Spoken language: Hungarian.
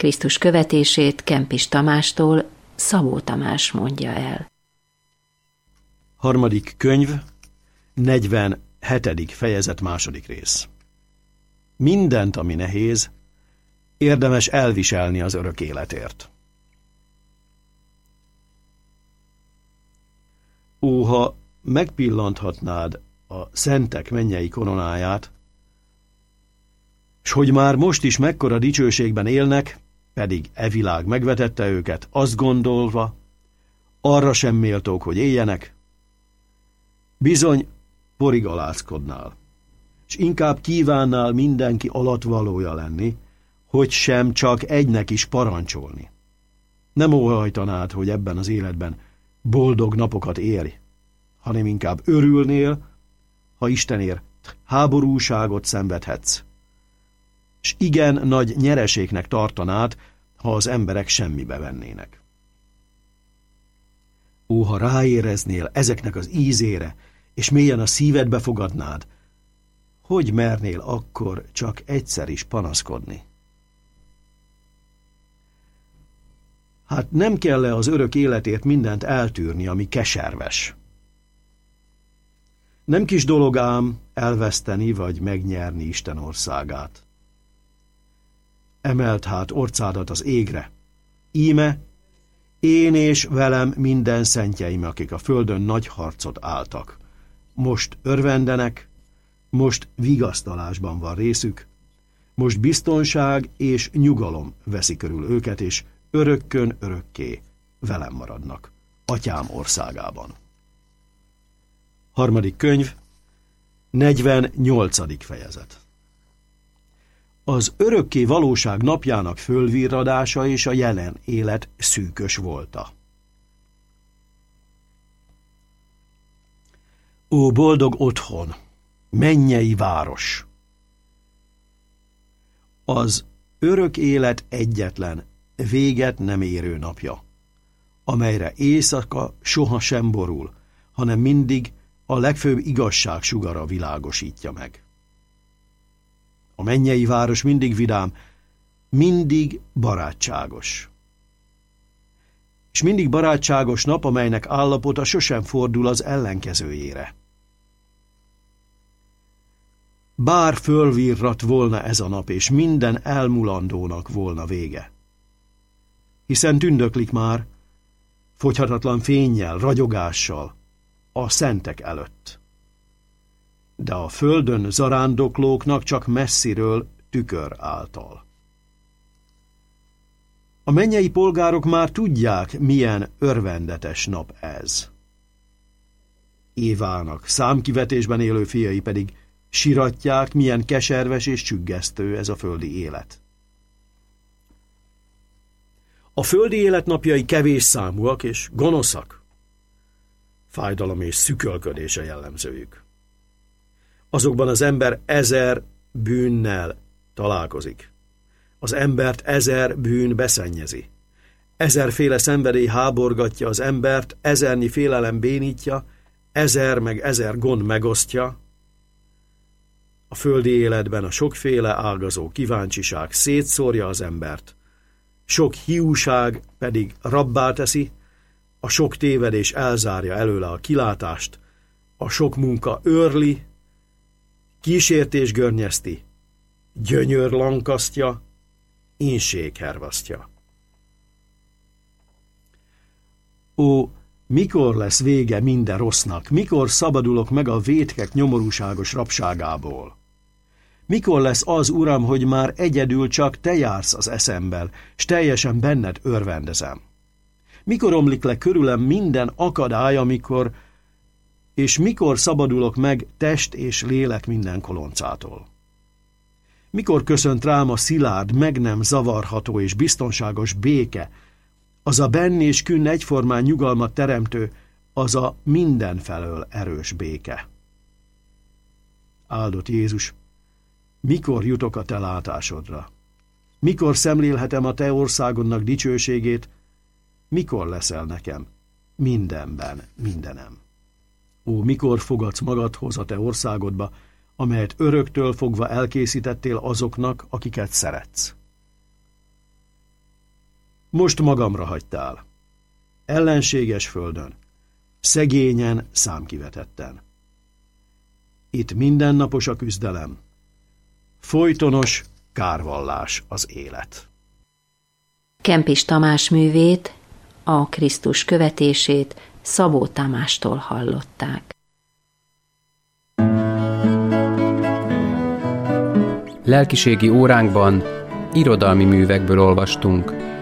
Krisztus követését Kempis Tamástól Szabó Tamás mondja el. 3. könyv, 47. fejezet, 2. rész. Mindent, ami nehéz, érdemes elviselni az örök életért. Ó, ha megpillanthatnád a szentek mennyei koronáját, s hogy már most is mekkora dicsőségben élnek, pedig e világ megvetette őket, azt gondolva, arra sem méltók, hogy éljenek, bizony porigalászkodnál, s inkább kívánnál mindenki alattvalója lenni, hogy sem csak egynek is parancsolni. Nem óhajtanád, hogy ebben az életben boldog napokat érj, hanem inkább örülnél, ha Istenért háborúságot szenvedhetsz, s igen nagy nyereségnek tartanád, ha az emberek semmibe vennének. Ó, ha ráéreznél ezeknek az ízére, és mélyen a szívedbe fogadnád, hogy mernél akkor csak egyszer is panaszkodni? Hát nem kell-e az örök életért mindent eltűrni, ami keserves? Nem kis dolog ám elveszteni vagy megnyerni Isten országát. Emeld hát orcádat az égre. Íme, én és velem minden szentjeim, akik a földön nagy harcot álltak. Most örvendenek, most vigasztalásban van részük, most biztonság és nyugalom veszi körül őket, és örökkön örökké velem maradnak, Atyám országában. 3. könyv, 48. fejezet. Az örökké valóság napjának fölvirradása és a jelen élet szűkös volta. Ó, boldog otthon, mennyei város! Az örök élet egyetlen, véget nem érő napja, amelyre éjszaka soha sem borul, hanem mindig a legfőbb igazság sugara világosítja meg. A mennyei város mindig vidám, mindig barátságos. És mindig barátságos nap, amelynek állapota sosem fordul az ellenkezőjére. Bár fölvirrat volna ez a nap, és minden elmulandónak volna vége. Hiszen tündöklik már, fogyhatatlan fénnyel, ragyogással, a szentek előtt. De a földön zarándoklóknak csak messziről tükör által. A mennyei polgárok már tudják, milyen örvendetes nap ez. Évának számkivetésben élő fiai pedig siratják, milyen keserves és csüggesztő ez a földi élet. A földi élet napjai kevés számúak és gonoszak. Fájdalom és szükölködése jellemzőjük. Azokban az ember 1000 bűnnel találkozik. Az embert 1000 bűn beszennyezi. 1000-féle szenvedély háborgatja az embert, 1000-nyi félelem bénítja, 1000 meg 1000 gond megosztja. A földi életben a sokféle ágazó kíváncsiság szétszórja az embert, sok hiúság pedig rabbá teszi, a sok tévedés elzárja előle a kilátást, a sok munka őrli, kísértés görnyezti, gyönyör lankasztja, ínség hervasztja. Ó, mikor lesz vége minden rossznak, mikor szabadulok meg a vétkek nyomorúságos rabságából? Mikor lesz az, Uram, hogy már egyedül csak Te jársz az eszemben, s teljesen benned örvendezem? Mikor omlik le körülem minden akadály, mikor szabadulok meg test és lélek minden koloncától? Mikor köszönt rám a szilárd, meg nem zavarható és biztonságos béke, az a benn és künn egyformán nyugalmat teremtő, az a mindenfelől erős béke? Áldott Jézus, mikor jutok a Te látásodra? Mikor szemlélhetem a Te országodnak dicsőségét? Mikor leszel nekem mindenben mindenem? Ó, mikor fogadsz magadhoz a Te országodba, amelyet öröktől fogva elkészítettél azoknak, akiket szeretsz? Most magamra hagytál. Ellenséges földön, szegényen, számkivetetten. Itt mindennapos a küzdelem, folytonos kárvallás az élet. Kempis Tamás művét, a Krisztus követését Szabó Tamástól hallották. Lelkiségi óránkban irodalmi művekből olvastunk.